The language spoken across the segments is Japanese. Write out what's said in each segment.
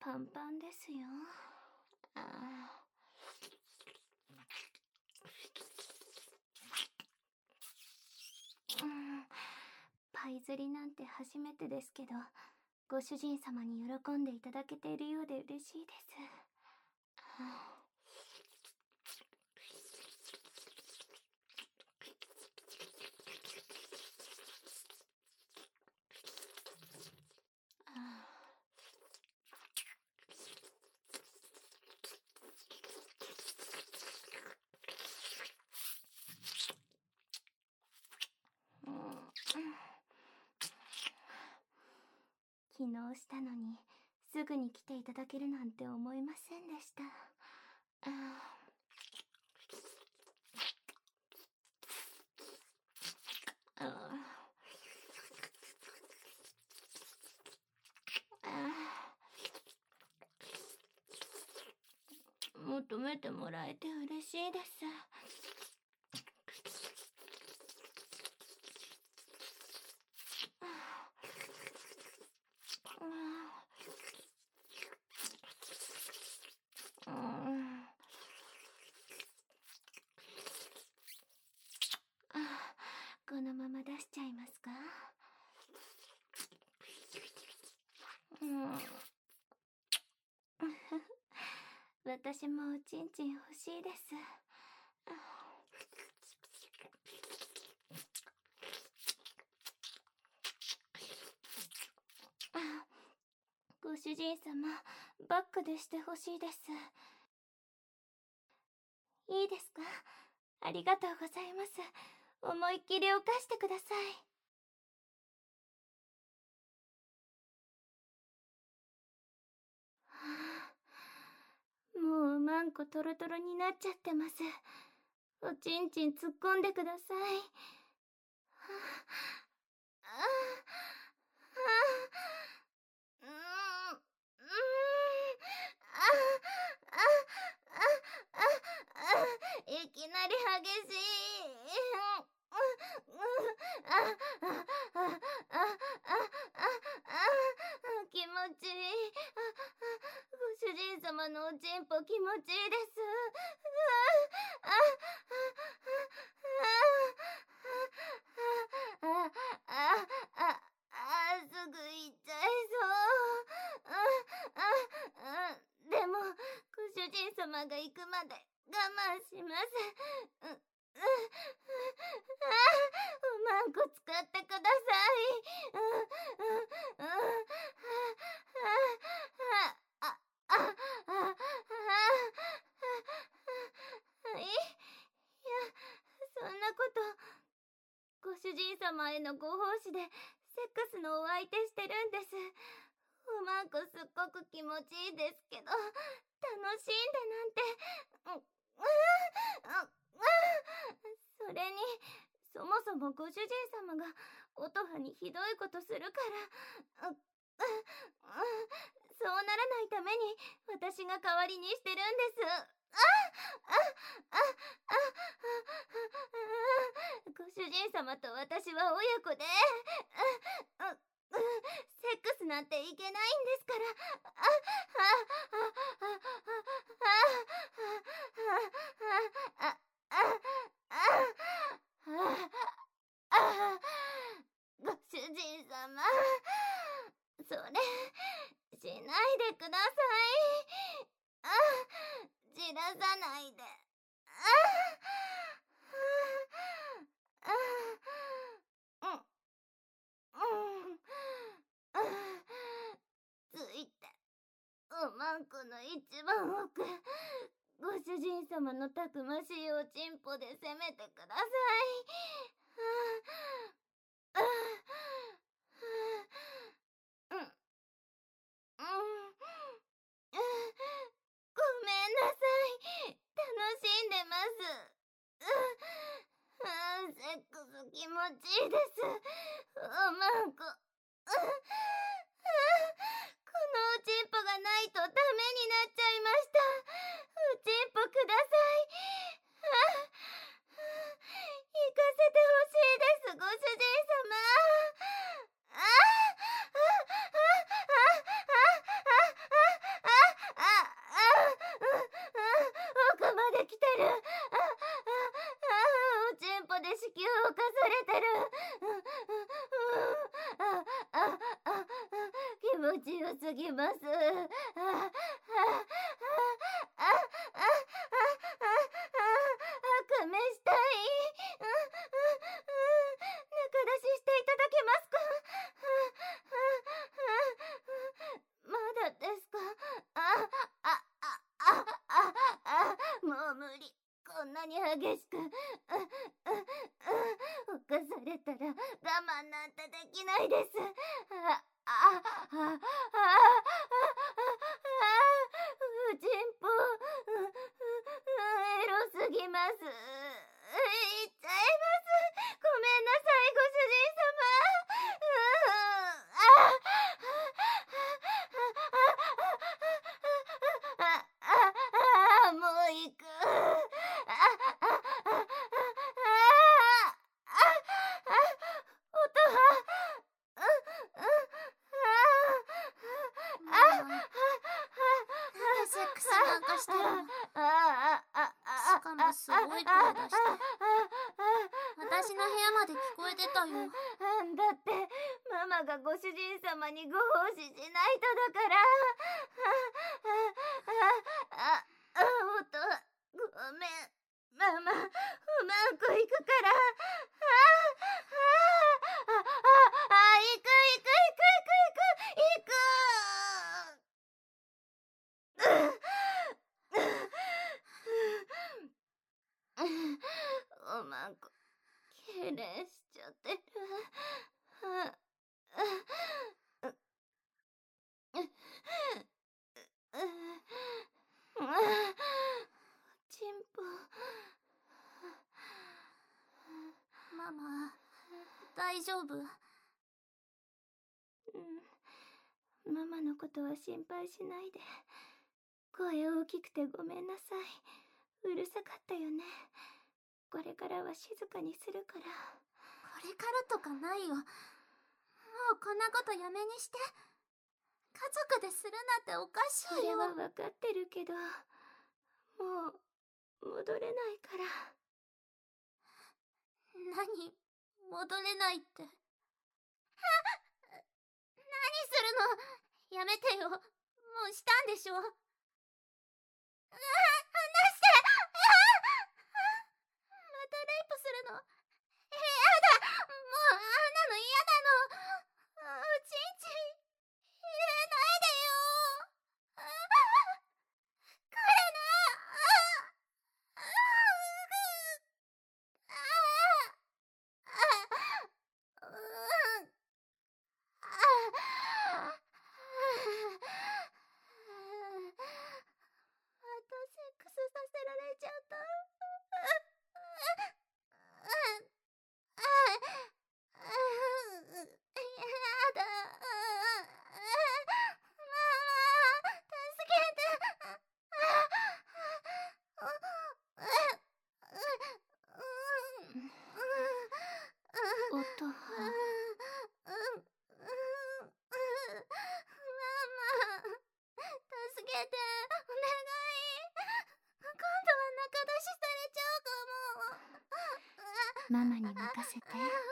パンパンですよ。パイ釣りなんて初めてですけど、ご主人様に喜んでいただけているようで嬉しいです。昨日したのにすぐに来ていただけるなんて思いませんでした。求めてもらえて嬉しいです。このまま出しちゃいますか？私もおちんちん欲しいです。ご主人様、バックでしてほしいです。いいですか？ありがとうございます。思いっきり犯してください。もうマンコトロトロになっちゃってます。おちんちん突っ込んでください。いきなり激しい。気持ちいい。ご主人様のおちんぽ気持ちいいです。すぐ行っちゃいそう。でもご主人様が行くまで我慢します。おまんこ使ってください。いや、そんなこと。ご主人様へのご奉仕でセックスのお相手してるんです。おまんこすっごく気持ちいいですけど、楽しんでなんて。それに、そもそもご主人様が音羽にひどいことするから、そうならないために私が代わりにしてるんです。ご主人様と私は親子で、セックスなんていけないんですから。ご主人様、それしないでください。じらさないで。ついておまんこの一番奥、ご主人様のたくましいおちんぽで攻めてください。ごめんなさい。楽しんでます。セックス気持ちいいです。おまんこ。このおちんぽがないとダメになっちゃいました。おちんぽください。行かせてほしいです、ご主人様。 持ちよすぎます。赤目したい。中出ししていただけますか？まだですか？もう無理。こんなに激しく犯されたら我慢なんてできないです。うちんぽエロすぎます。言っちゃいます。ごめんなさい、ご主人様。もう行く。 セックスなんかしてるの？しかもすごい声出して私の部屋まで聞こえてたよ。 だってママがご主人様にご奉仕しないとだから。ごめんママ、うまくいくから。行くおまんこ痙攣しちゃってる。ちんぽ。 ママ、大丈夫？ ママのことは心配しないで。声大きくてごめんなさい。うるさかったよね。これからは静かにするから。 これからとかないよ。もうこんなことやめにして。家族でするなんておかしいよ。 それは分かってるけど、もう戻れないから。 何？戻れないって。何するの？やめてよ。もうしたんでしょ。離して。またレイプするの？やだ。もうあんなの嫌なの。おちんちん入れないでよ。これな。またセックスさせられちゃった。やだ。ママ、助けて。 音は助けて、お願い。今度は中出しされちゃうかも。 ママに任せて。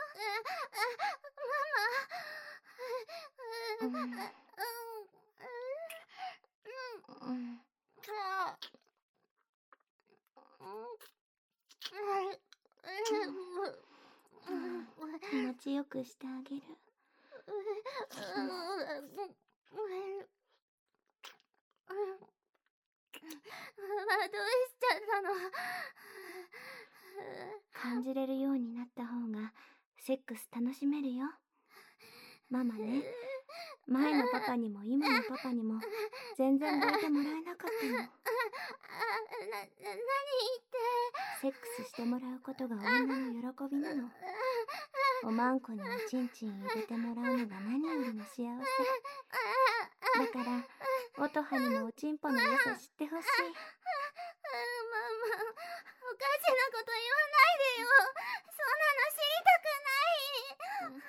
気持ちよくしてあげる。 どうしちゃったの？ 感じれるようになった方がセックス楽しめるよ。ママね、前のパパにも今のパパにも全然抱いてもらえなかったの。 何言って。 セックスしてもらうことが女の喜びなの。おまんこにおちんちん入れてもらうのが何よりの幸せ。だから音羽にもおちんぽの良さ知ってほしい。 ママ、おかしなこと言わないでよ。そんなの知りたくない。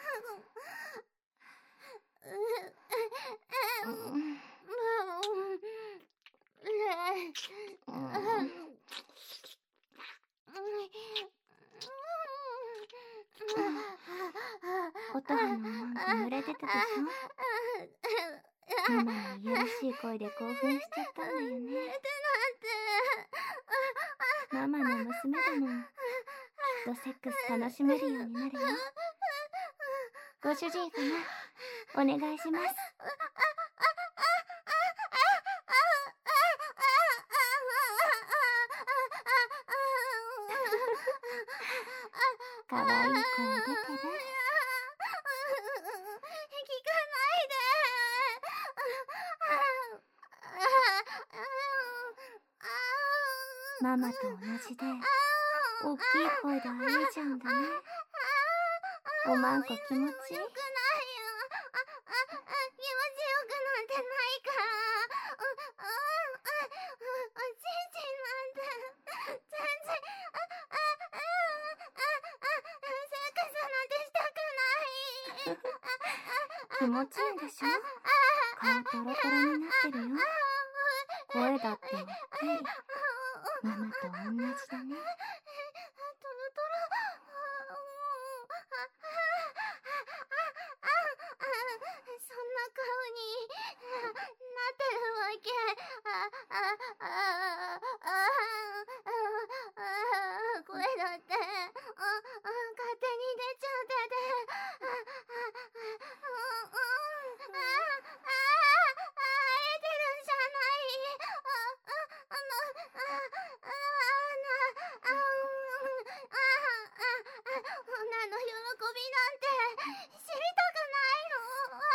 音羽のおまんこ濡れてたでしょ？ ママのいやらしい声で興奮しちゃったんだよね。ママの娘だもん。きっとセックス楽しめるようになるよ。ご主人様、お願いします。かわいい声出てる。 聞かないで。 ママと同じで、大きい声であえちゃうんだね。おまんこ気持ちいい？ よくないよ。気持ちよくなんてないから。おちんちんなんて、全然、セックスなんてしたくない。 気持ちいいでしょ？顔トロトロになってるよ。声だって大きい。ママと同じだね。 トロトロ。そんな顔になってるわけ。声だって勝手に出ちゃってて。会えてるんじゃない。女の喜びなんて知りたくないの。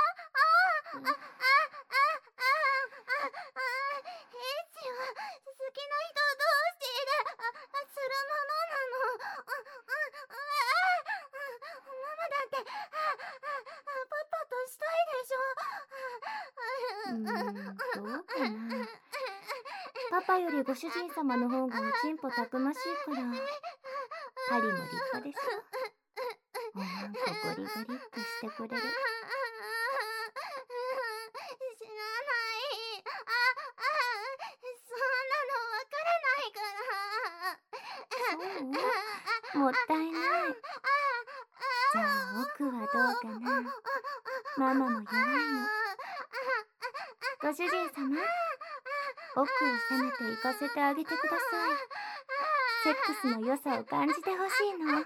エッチは好きな人同士でするものなの。ママだってパパとしたいでしょ。 どうかな。パパよりご主人様の方がおちんぽたくましいから、針も立派でしょ。おまんこゴリゴリっとしてくれる。 知らない。そんなのわからないから。 そう？もったいない。じゃあ奥はどうかな。ママも弱いの。ご主人様、奥を攻めて行かせてあげてください。セックスの良さを感じてほしいの。 いらない。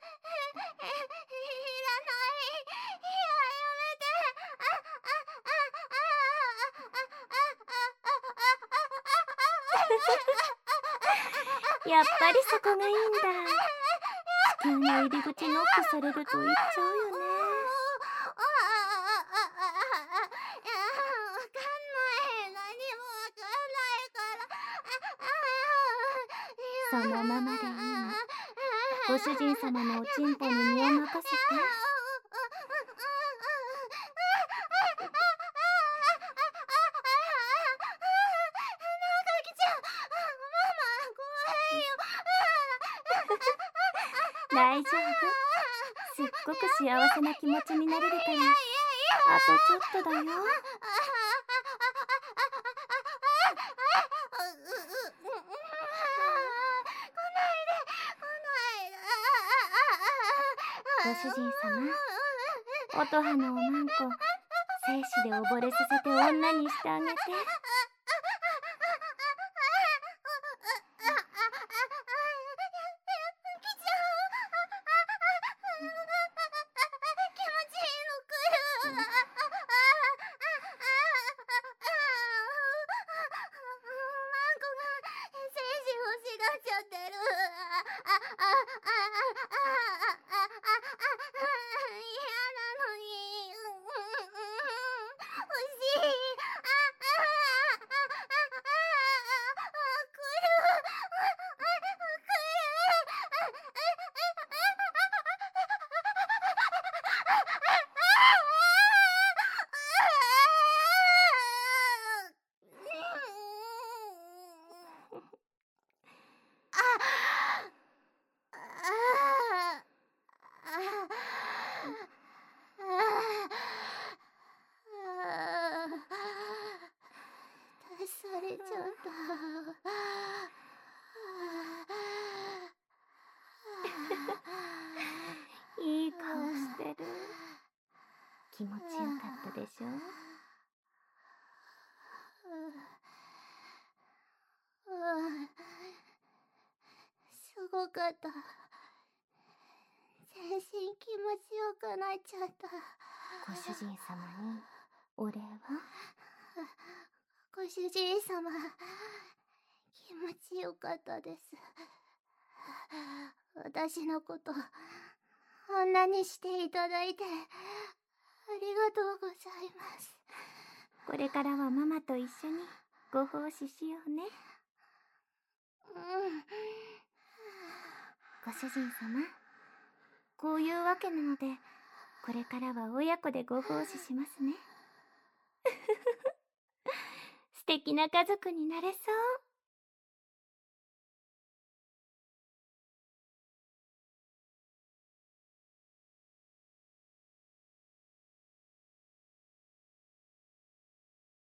やっぱりそこがいいんだ。地球の入り口ノックされると言っちゃうよね。 わかんない。何もわかんないから。 そのままでいいの。ご主人様のおちんぽに身を任せて。大丈夫。すっごく幸せな気持ちになれるから。あとちょっとだよ。ご主人様、音羽のおまんこ、精子で溺れさせて女にしてあげて。 されちゃった。 いい顔してる。気持ちよかったでしょ？ よかった。全身気持ちよくなっちゃった。 ご主人様にお礼は？ ご主人様、気持ちよかったです。私のこと、あんなにしていただいて、ありがとうございます。 これからはママと一緒にご奉仕しようね。ご主人様、こういうわけなので、これからは親子でご奉仕しますね。素敵な家族になれそう。